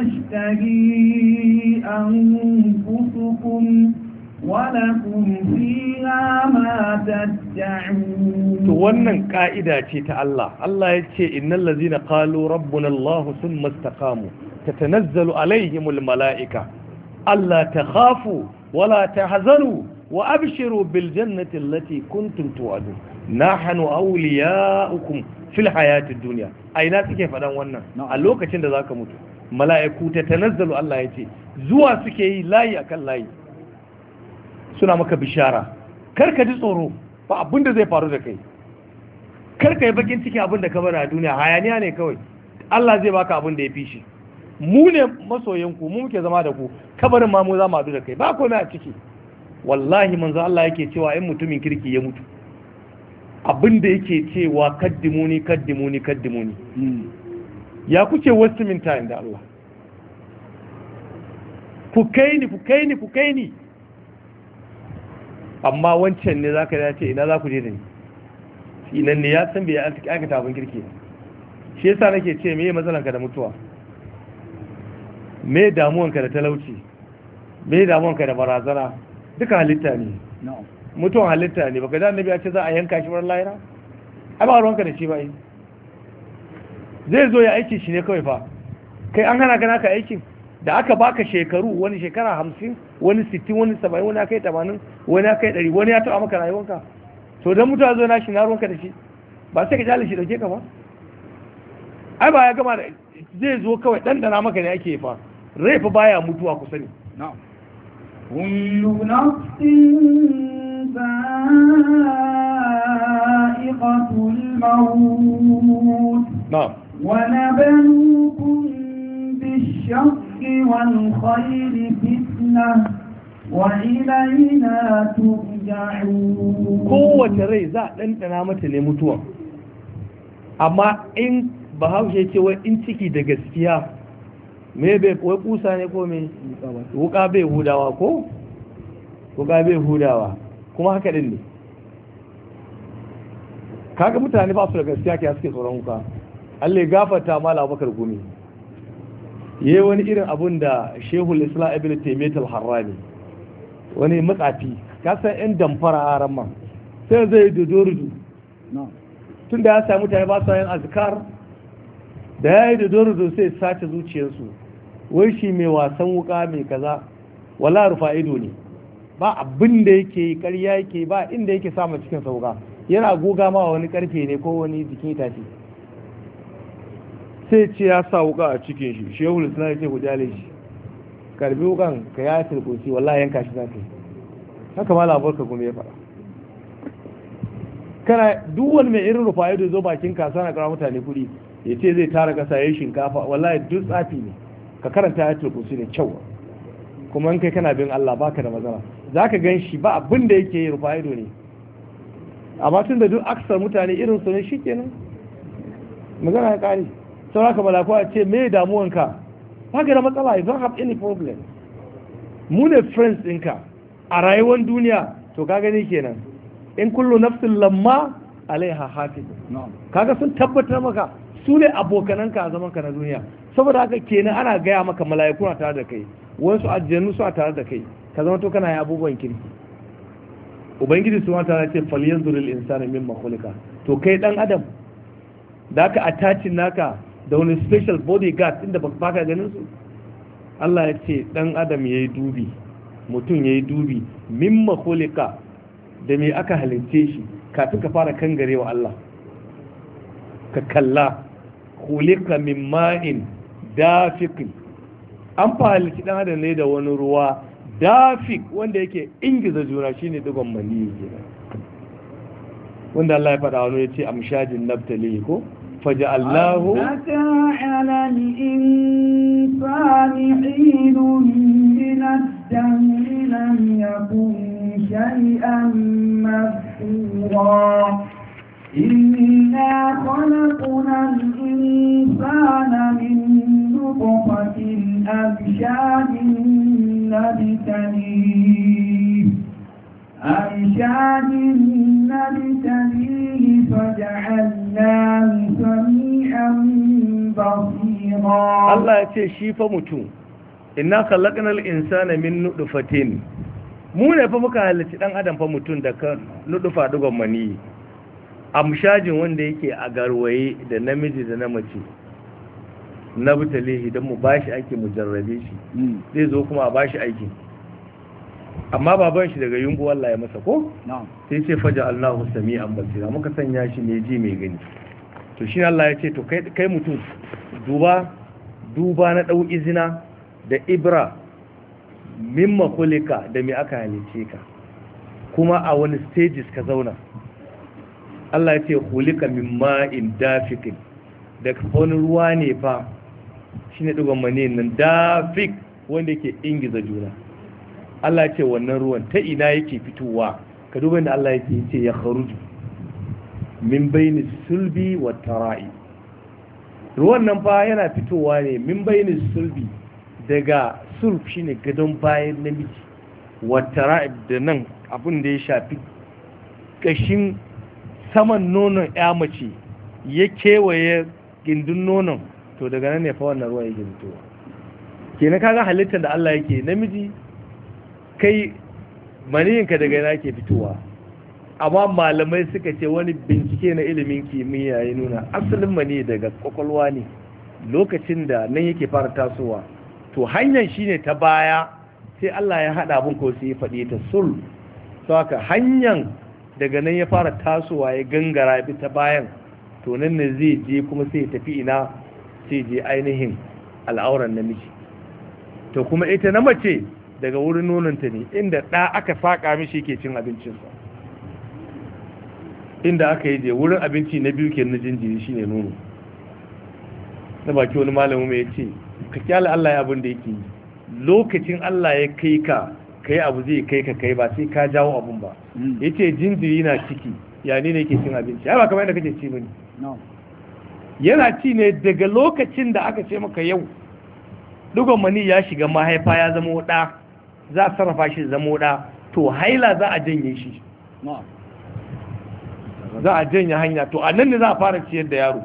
تشتهي أنفسكم ولكم فيها ما تدعون. to wannan ka'ida ce ta Allah. Allah ya ce innal ladzina qalu rabbuna Allah thumma istaqamu tatanazzalu alaihimul malaika alla takhafu wala tahzanu wa abshiru bil jannati allati kuntum tu'adun nahnu awliya'ukum fil hayatid dunya. Aina suke fadan wannan a lokacin da zaka mutu mala'iku ta tanazzalu Allah ya ce zuwa suke yi layi akan layi suna maka bishara karka ji tsoro ba abin da zai faru da kai karka yi bakin ciki abin da ka bari a duniya hayaniya ne kawai Allah zai baka abin da ya fi shi mu ne masoyanku mu muke zama da ku kabarin ma mu za mu haɗu da kai ba komai a ciki wallahi manzo Allah yake cewa in mutumin kirki ya mutu abin da yake cewa kaddimuni kaddimuni kaddimuni ya kuke wasu min time da Allah ku kai ni ku kai ni ku kai ni amma wancan ne zaka ya ce ina za ku je da ni inan ne ya san bai aikata abin kirki shi yasa nake ce meye matsalanka da mutuwa me damuwanka da talauci me damuwanka da barazana duka halitta ne mutuwan halitta ne baka da annabi ya ce za a yanka shi wurin lahira ai ba ruwanka da shi ba zai zo ya aiki shi ne kawai fa kai an hana ka naka aikin da aka baka shekaru wani shekara hamsin wani sittin wani saba'in wani aka yi tamanin wani aka yi ɗari wani ya taɓa maka rayuwanka to don mutuwa zo na shi na ruwanka da shi ba sai ka jale shi dauke ka ba ai ba ya gama da zai zo kawai ɗanɗana maka ne ake fa rai fa baya mutuwa ku sani kullu nafsin za'iqatul maut na'am wa nabluukum bish-sharri wal khayri fitnah wa ilayna turja'un. Kowace rai za a ɗanɗana mata ne mutuwa, amma in bahaushe ce wai in ciki da gaskiya me bai wai kusa ne ko me wuka bai hudawa ko wuka bai hudawa kuma haka din ne. Kaga mutane ba su da gaskiya ke suke tsoron wuka. Allah ya gafarta mala Abubakar Gumi yayi wani irin abun da Shehul Islam Ibn Taymiyyah al-Harrani wani matsafi ka san yan damfara a ran man sai zai dodorudu tun da ya samu mutane ba su yin azkar da ya yi dodorudu sai sace zuciyarsu wai shi mai wasan wuka mai kaza wala rufa ido ne ba abin da yake yi ƙarya yake ba inda yake samun cikin sauka yana goga ma wani karfe ne ko wani jikin itace sai ce ya sa wuka a cikin shi shehul islam ya ce ku jale shi karbi wukan ka ya turkusi wallahi yanka shi zaka yi haka ma labar ka kuma ya faɗa kana duk wani mai irin rufa ido zo bakin kasa na kara mutane kuɗi ya ce zai tara kasa ya yi shinkafa wallahi duk tsafi ne ka karanta ya turkusi ne kyau kuma in kai kana bin Allah baka da matsala zaka gan shi ba abin da yake yi rufa ido ne amma tun da duk aksar mutane irin su ne shikenan magana ya kare saboda ka malaku a ce me damuwanka baka da matsala, you don't have any problem. Mu ne friends ɗinka a rayuwar duniya to ka gani kenan in kullu nafsin lamma alaiha hafiz kaga sun tabbatar maka su ne abokananka a zaman ka na duniya saboda haka kenan ana gaya maka mala'iku na tare da kai wasu aljannu su a tare da kai ka zama to kana yi abubuwan kirki. Ubangiji su wata ce falyanzuril insana mimma khuliqa to kai dan adam da ka attachin naka da wani special bodyguard inda ba ka ganin su. Allah ya ce dan adam yayi dubi mutum yayi dubi mimma khuliqa da me aka halince shi kafin ka fara kangarewa Allah ka kalla khuliqa min ma'in dafiq an fa halici dan adam ne da wani ruwa dafik wanda yake ingiza juna shine digon maniyi kenan wanda Allah ya faɗa wani yace amshajin nabtali ko faja'alnahu ta'ala al-insani hinun min ad-damri lam yakun shay'an madhkura inna khalaqna al-insana min nutfatin amshajin نبتليه أمشاج نبتليه فجعلناه سميعا بصيرا. الله يتي شيفا متون إنا خلقنا الإنسان من نطفة. mu ne fa muka halarci dan adam fa mutum da kan nudufa dugon mani amshajin wanda yake a garwaye da namiji da na mace na butalehi don mu bashi aiki mu jarrabe shi zai zo kuma a bashi aiki amma baban shi daga yungu wallahi masa ko sai ce faja Allahu sami'an basira muka sanya shi ne ji mai gani to shi Allah ya ce to kai kai mutum duba duba na dau izina da ibra mimma kulika da me aka halice ka kuma a wani stages ka zauna Allah ya ce kulika mimma in dafikin daga wani ruwa ne fa shine dugon mani nan dafik wanda yake ingiza juna Allah ya ce wannan ruwan ta ina yake fitowa ka duba inda Allah yake yace ya kharuju min bayni sulbi wa tara'i ruwan nan fa yana fitowa ne min bayni sulbi daga sulb shine gadon bayan namiji wa tara'i da nan abin da ya shafi kashin saman nonon ya mace ya kewaye gindin nonon to daga nan ne fa wannan ruwa yake fitowa kenan kaga halittar da Allah yake namiji kai maniyinka daga yana ke fitowa amma malamai suka ce wani bincike na ilimin kimiyya ya nuna asalin mani daga kwakwalwa ne lokacin da nan yake fara tasowa to hanyar shine ta baya sai Allah ya haɗa abin ko sai ya faɗi ta sul to haka hanyar daga nan ya fara tasowa ya gangara ya bi ta bayan to nan ne zai je kuma sai ya tafi ina sai je ainihin al'auran namiji to kuma ita na mace daga wurin nononta ne inda ɗa aka saƙa mishi ke cin abincinsa inda aka yi je wurin abinci na biyu ke na jinjiri shi ne nono na baki wani malamu mai ce ka kyala Allah ya abin da yake yi lokacin Allah ya kai ka kai abu zai kai ka kai ba sai ka jawo abun ba ya ce jinjiri na ciki ya ne ne ke cin abinci ya ba kamar yadda kake ci mini yana ci ne daga lokacin da aka ce maka yau dugon mani ya shiga mahaifa ya zama ɗa za a sarrafa shi zama ɗa to haila za a janye shi za a janye hanya to a nan ne za a fara ciyar da yaro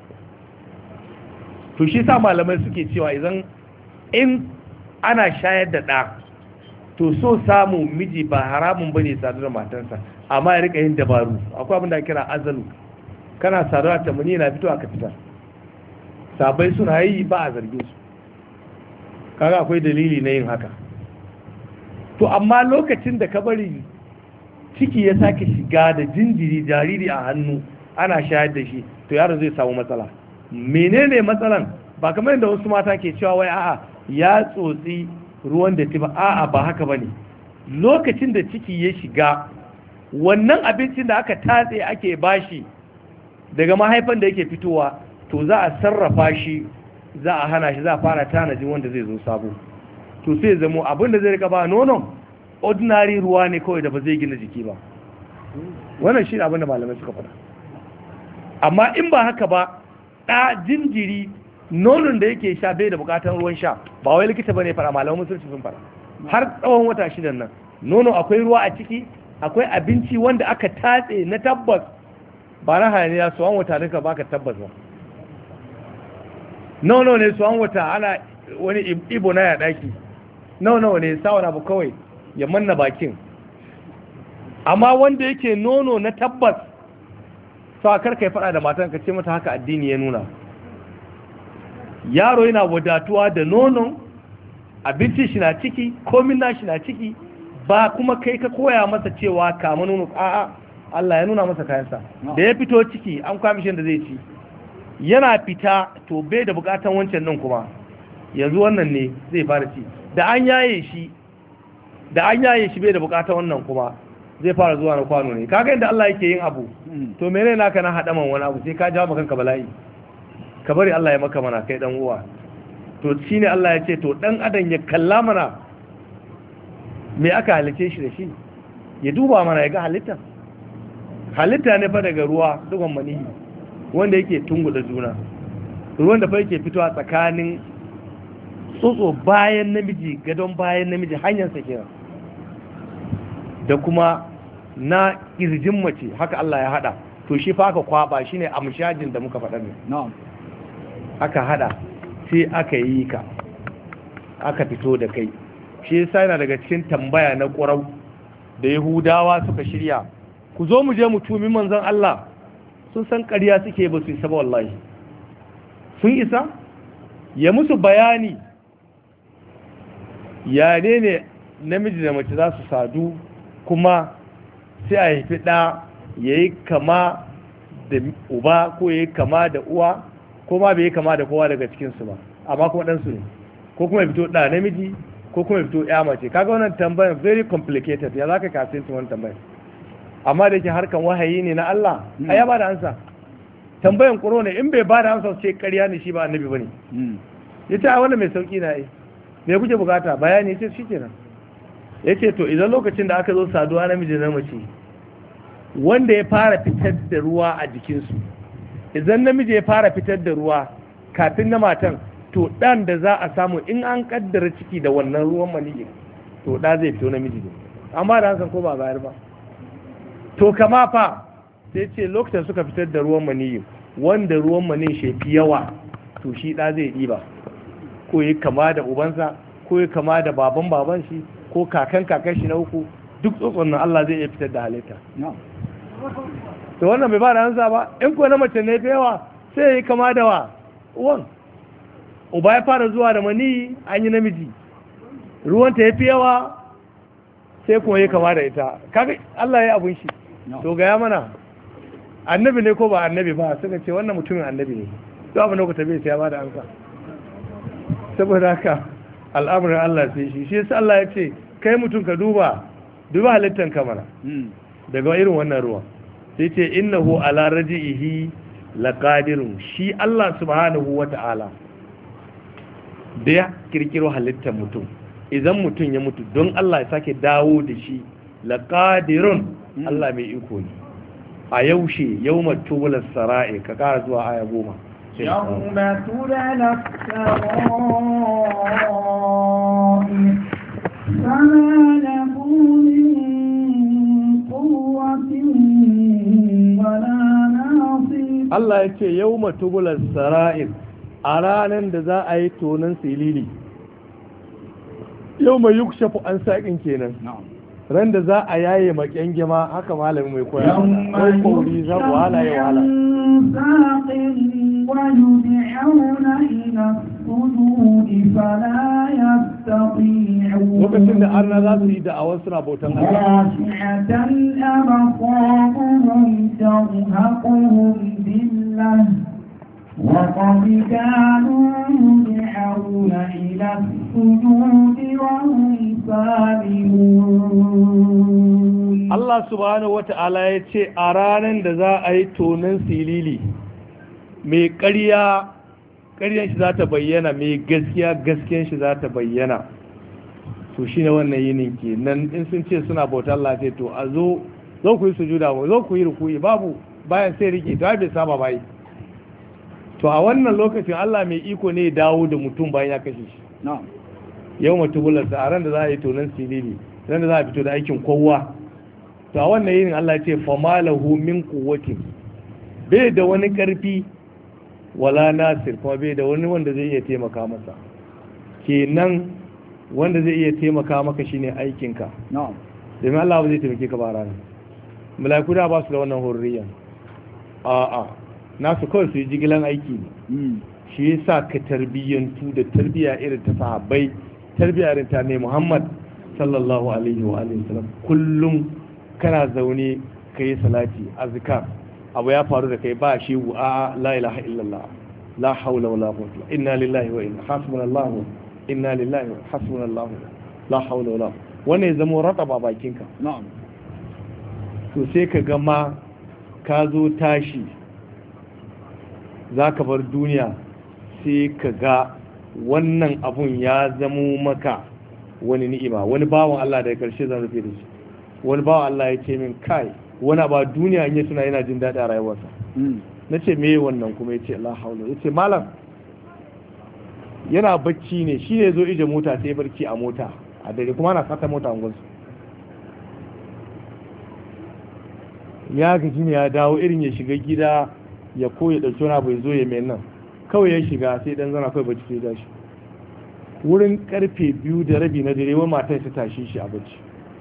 to shi sa malamai suke cewa idan in ana shayar da ɗa to so samu miji ba haramun ba ne sadu da matansa amma ya rika yin dabaru akwai abin da kira azalu kana saduwa ta muni na fito aka fitar sabai suna yi ba a zargin su kaga akwai dalili na yin haka to amma lokacin da ka bari ciki ya sake shiga da jinjiri jariri a hannu ana shayar da shi to yaro zai samu matsala menene matsalan ba kamar yadda wasu mata ke cewa wai a'a ya tsotsi ruwan da ba a'a ba haka bane lokacin da ciki ya shiga wannan abincin da aka tatse ake bashi daga mahaifan da yake fitowa to za a sarrafa shi za a hana shi za a fara tanajin wanda zai zo sabo to sai zamo abin da zai rika ba nonon ordinary ruwa ne kawai da ba zai gina jiki ba wannan shi abin da malamai suka faɗa amma in ba haka ba ɗa jinjiri nonon da yake sha bai da bukatar ruwan sha ba wai likita bane fara malamai musulci sun fara har tsawon wata shidan nan nono akwai ruwa a ciki akwai abinci wanda aka tatse na tabbas ba na hayaniya su an wata duka baka tabbas ba nono ne su an wata ana wani ibo na ya daki nono ne sawan abu kawai ya manna bakin amma wanda yake nono na tabbas sa karka ya fada da matan ka ce mata haka addini ya nuna yaro yana wadatuwa da nonon abinci shi na ciki komin na shi na ciki ba kuma kai ka koya masa cewa kama nono a'a Allah ya nuna masa kayansa da ya fito ciki an kwamishin da zai ci yana fita to bai da bukatan wancan nan kuma yanzu wannan ne zai fara ci da an yaye shi da an yaye shi bai da bukatan wannan kuma zai fara zuwa na kwano ne kaga inda Allah yake yin abu to menene naka na hada man wani abu sai ka jawo maka kanka bala'i ka bari Allah ya maka mana kai dan uwa to shine Allah ya ce to dan adam ya kalla mana me aka halice shi da shi ya duba mana ya ga halitta halitta ne fa daga ruwa dugon maniyi wanda yake tunguda juna ruwan da fa yake fitowa tsakanin tsotso bayan namiji gadon bayan namiji hanyarsa kenan da kuma na kirjin mace haka Allah ya hada to shi fa aka kwaba shine amshajin da muka faɗa ne na'am aka hada sai aka yi ka aka fito da kai shi yasa yana daga cikin tambaya na ƙurau da Yahudawa suka shirya ku zo mu je mu tumi manzon Allah sun san ƙarya suke ba su isa ba wallahi sun isa ya musu bayani ya ne ne namiji da mace za su sadu kuma sai a haifi ɗa ya yi kama da uba ko ya yi kama da uwa ko ma bai yi kama da kowa daga cikinsu ba amma kuma ɗansu ne ko kuma ya fito ɗa namiji ko kuma ya fito ya mace kaga wannan tambayar very complicated ya za ka kasa su wani tambayar amma da yake harkan wahayi ne na Allah a ya ba da ansa tambayan ƙuro ne in bai ba da amsa ce ƙarya ne shi ba annabi ba ne ya ce a wannan mai sauƙi na yi me kuke bukata bayani ya ce shi kenan ya ce to idan lokacin da aka zo saduwa namiji na mace wanda ya fara fitar da ruwa a jikinsu idan namiji ya fara fitar da ruwa kafin na matan to ɗan da za a samu in an kaddara ciki da wannan ruwan maniyi to ɗa zai fito namiji ne amma da hansan ko ba bayar ba to kama fa sai ce lokacin suka fitar da ruwan maniyi wanda ruwan maniyi shefi yawa to shi ɗa zai ɗiba ko yi kama da ubansa ko yi kama da baban baban shi ko kakan kakan shi na uku duk tsotson nan Allah zai iya fitar da halitta to wannan bai ba da hansa ba in ko na mace ne fi yawa sai ya yi kama da wa uwan uba ya fara zuwa da mani an yi namiji ruwanta ya fi yawa sai kuma ya kama da ita kaga Allah ya yi abun shi to gaya mana annabi ne ko ba annabi ba suka ce wannan mutumin annabi ne to abin da ku tabi sai ya ba da hansa saboda haka al'amuran Allah sai shi shi yasa Allah ya ce kai mutum ka duba duba halittan kamara daga irin wannan ruwa sai ce innahu ala raji'ihi laqadirun shi Allah subhanahu wata'ala da ya kirkiro halittar mutum idan mutum ya mutu don Allah ya sake dawo da shi laqadirun Allah mai iko ne a yaushe yawmat tubulas sara'i ka kara zuwa aya goma يوم تبلى السرائر فما له من قوة ولا ناصر Allah ya ce yawma tubulas sara'ir a ranar da za a yi tonon silili yawma yukshafu an saƙin kenan ran da za a yaye makyangima haka malami mai koya wai kori za ku wahala ya wahala lokacin da arna za su yi da'awar suna bautan Allah وقد كانوا يدعون إلى السجود وهم سالمون الله سبحانه وتعالى yace a ranar da za a yi tonin silili mai ƙarya ƙaryan shi za ta bayyana mai gaskiya gaskiyan shi za ta bayyana to shine wannan yinin ke nan in sun ce suna bautar Allah sai to a zo zo ku yi sujuda zo ku yi rukuyi babu bayan sai rike to bai saba bai to a wannan lokacin Allah mai iko ne ya dawo da mutum bayan ya kashe shi yau matubular a ran da za a yi tonon silili ran da za a fito da aikin kowa to a wannan yin Allah ce famalahu min quwwatin bai da wani karfi wala nasir kuma bai da wani wanda zai iya taimaka masa kenan wanda zai iya taimaka maka shine aikinka na'am domin Allah ba zai taimake ka ba ranar mala'iku da ba su da wannan hurriya a'a nasu kawai su yi jigilan aiki ne shi yasa ka tarbiyyantu da tarbiyya irin ta sahabbai tarbiyya irin ta ne Muhammad sallallahu alaihi wa alihi wasallam kullum kana zaune kai salati azkar abu ya faru da kai ba shi a la ilaha illallah la hawla wala quwwata inna lillahi wa inna hasbunallahu inna lillahi wa hasbunallahu la hawla wala wannan ya zama rataba bakinka na'am to sai ka ga ma ka zo tashi za ka bar duniya sai ka ga wannan abun ya zamo maka wani ni'ima wani bawan Allah daga karshe zan rufe da shi wani bawan Allah ya ce min kai wani ba duniya in yi suna yana jin daɗi a rayuwarsa na ce me wannan kuma ya ce Allah haula ya ce malam yana bacci ne shi ne zo ije mota sai barci a mota a dare kuma ana sata mota a gwansu ya gaji ne ya dawo irin ya shiga gida ya koya ɗauki wani abu ya zo ya mai nan kawai ya shiga sai dan zana kawai bacci sai tashi wurin karfe biyu da rabi na dare wa matan ta tashi shi a bacci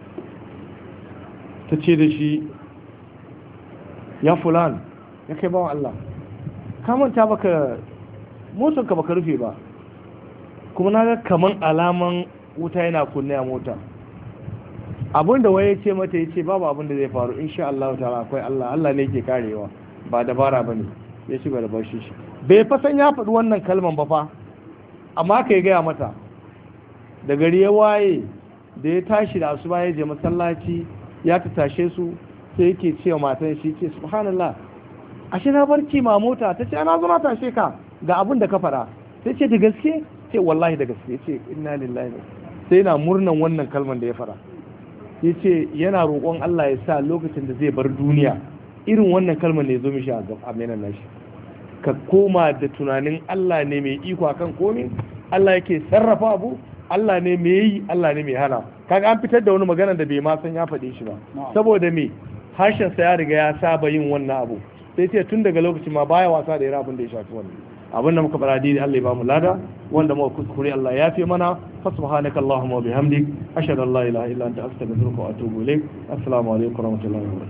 ta ce da shi ya fulan ya kai bawan Allah ka manta baka motar ka baka rufe ba kuma na ga kaman alaman wuta yana kunne a mota abinda waye ce mata ya ce babu abinda zai faru insha Allah ta'ala akwai Allah Allah ne ke karewa ba dabara bane ya shiga da bashi shi bai fa san ya faɗi wannan kalman ba fa amma kai gaya mata da gari ya waye da ya tashi da asuba ya je masallaci ya ta tashe su sai yake cewa matan shi ce subhanallah ashe na barci ma mota ta ce ana zo na tashe ka ga abin da ka fara sai ce da gaske ce wallahi da gaske ce inna lillahi sai na murnan wannan kalman da ya fara yace yana roƙon Allah ya sa lokacin da zai bar duniya irin wannan kalman ne ya zo mishi a aminan nashi ka koma da tunanin Allah ne mai iko akan komai Allah yake sarrafa abu Allah ne mai yi Allah ne mai hana kaga an fitar da wani magana da bai ma san ya faɗe shi ba saboda me harshen sa ya riga ya saba yin wannan abu sai ce tun daga lokacin ma baya wasa da irin abin da ya shafi wannan abin da muka fara dai Allah ya ba mu lada wanda muka kuskure Allah ya fi mana fa subhanaka allahumma wa bihamdik ashhadu an la ilaha illa anta astaghfiruka wa atubu ilaik assalamu alaikum wa rahmatullahi wa barakatuh